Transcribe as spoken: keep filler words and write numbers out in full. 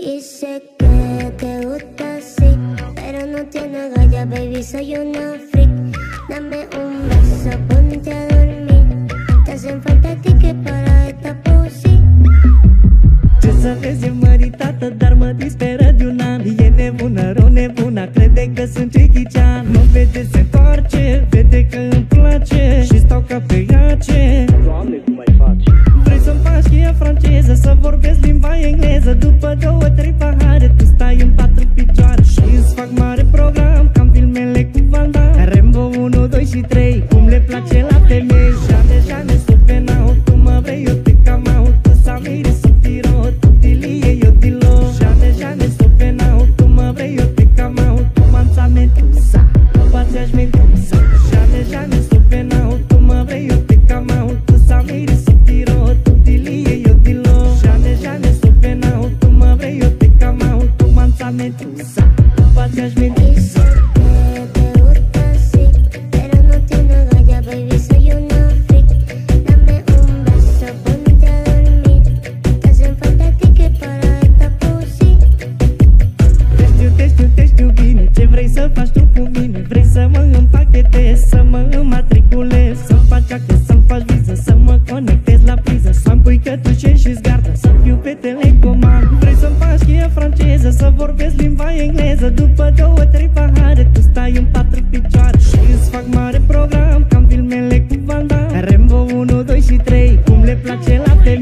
Y sé que te gusta así, pero no tienes galla, baby, soy una freak. Dame un beso, ponte a dormir. Te hacen falta tickets para esta pussy. Ce să vezi, e măritată, dar mă disperă de un an. E nebună, rău nebuna, crede că sunt Jackie Chan. Mă vede, se întoarce, vede că îmi place și stau ca pe iace. Doamne, cum mai faci? Vrei să-mi faci cheia franceză, să vorbesc limba engleză. După două, trei pahare, tu stai în patru picioare și îți fac mare program, cam filmele cu Van Damme. Rambo unu, doi și trei, cum le place la femei. Jane, Jane, Sopenau, tu mă vrei, eu te cam au. Tu Samiri, Sotiro, tu Dilie, eu Dilo. Jane, Jane, Sopenau, tu mă vrei, eu te cam au. Tu manța medusa, tu bați-aș medusa. Jane, Jane, Sopenau, tu mă vrei, eu te cam au. Tu Samiri, Sotiro, tu Dilie, eu Dilo. Jane, Jane, Sopenau, tu mă vrei, eu te cam au. Tu manța medusa, tu bați-aș medusa. Să faci tu cu mine, vrei să mă împachetezi, să mă înmatriculezi, să-mi faci acte, să-mi faci viză, să mă conectezi la priză, să-mi pui cătușe și zgardă, să fiu pe telecomand. Vrei să-mi faci cheia franceză, să vorbesc limba engleză. După două, trei pahare, tu stai în patru picioare și îți fac mare program, cam filmele cu Van Damme. Rambo unu, doi și trei, cum le place la femei.